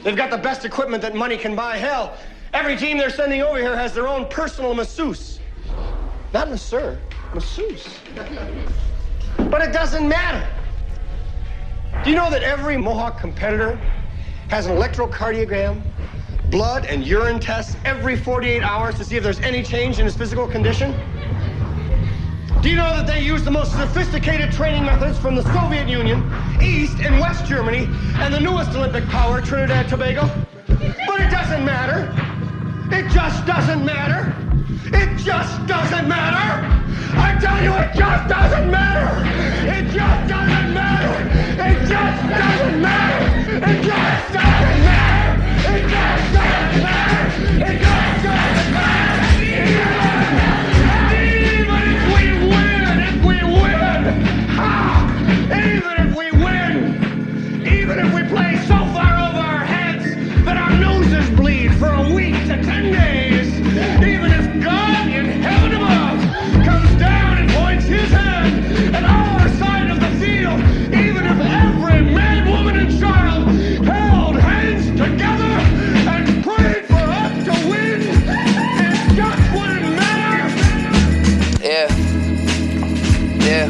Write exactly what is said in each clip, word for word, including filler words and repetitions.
They've got the best equipment that money can buy. Hell, every team they're sending over here has their own personal masseuse. Not masseur, masseuse. But it doesn't matter. Do you know that every Mohawk competitor has an electrocardiogram, blood and urine tests every forty-eight hours to see if there's any change in his physical condition? Do you know that they use the most sophisticated training methods from the Soviet Union, East and West Germany, and the newest Olympic power, Trinidad and Tobago? But it doesn't matter. It just doesn't matter. It just doesn't matter. I tell you, it just doesn't matter. It just doesn't matter. It just doesn't matter. It just doesn't matter. It just doesn't matter. It just doesn't matter. Even if we win, if we win, ah, even if we win, even if we play so far over our heads that our noses bleed for a week to ten days, even if God in heaven above comes down and points his hand at our side of the field, even if every man, woman, and child held hands together and prayed for us to win, it just wouldn't matter. Yeah. Yeah.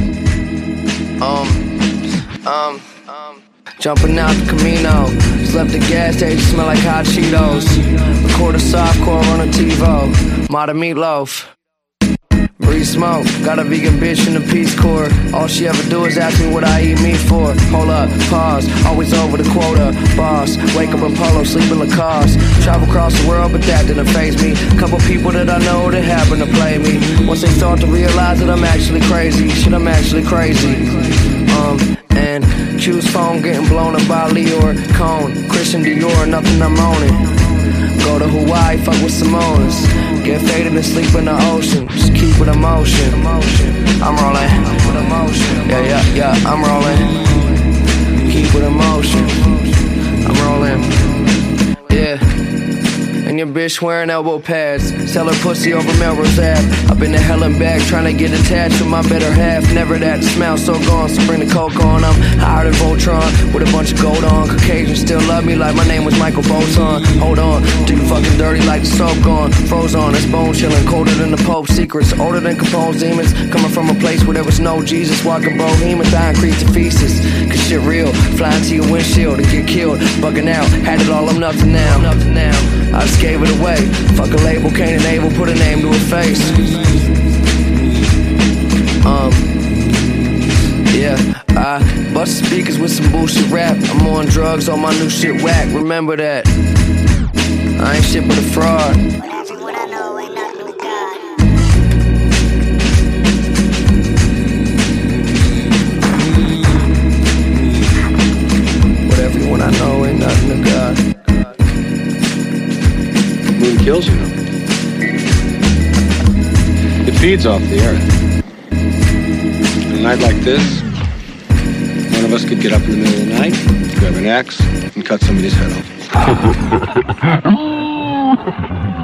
Um. Um. Um. Jumping out the Camino. Slept the gas station, smell like hot Cheetos. Record a softcore on a TiVo. Modern meatloaf. Breathe smoke. Got a vegan bitch in the Peace Corps. All she ever do is ask me what I eat meat for. Hold up, pause. Always over the quota. Boss. Wake up in polo, sleep in Lacoste. Travel across the world, but that didn't faze me. Couple people that I know that happen to play me. Once they start to realize that I'm actually crazy. Shit, I'm actually crazy. Um, and Q's phone getting blown up by Leor Cone. Christian Dior, nothing I'm owning. Go to Hawaii, fuck with Samoans. Get faded and sleep in the ocean. Just keep it emotion. I'm rolling. Yeah, yeah, yeah, I'm rolling. Keep it emotion. I'm rolling. Yeah. And your bitch wearing elbow pads. Sell her pussy over Melrose Ave. I've been to hell and back trying to get attached with my better half. Never that smell so gone, so bring the coke on. I'm higher than Voltron with a bunch of gold on. Caucasians still love me like my name was Michael Bolton. Hold on, do you fucking dirty like the soap gone. Froze on, it's bone chilling, colder than the Pope's secrets. Older than Capone's demons. Coming from a place where there was no Jesus. Walking bohemian, I increased the feces. Cause shit real, flying to your windshield and get killed. Bugging out, had it all, I'm nothing now. Nothing now. I just gave it away. Fuck a label, can't enable, put a name to a face. Um, yeah, I bust speakers with some bullshit rap. I'm on drugs, all my new shit whack. Remember that. I ain't shit but a fraud. What I know ain't nothing with God. What everyone I know ain't nothing to God. Moon kills you. It feeds off the earth. On a night like this, one of us could get up in the middle of the night, grab an axe, and cut somebody's head off.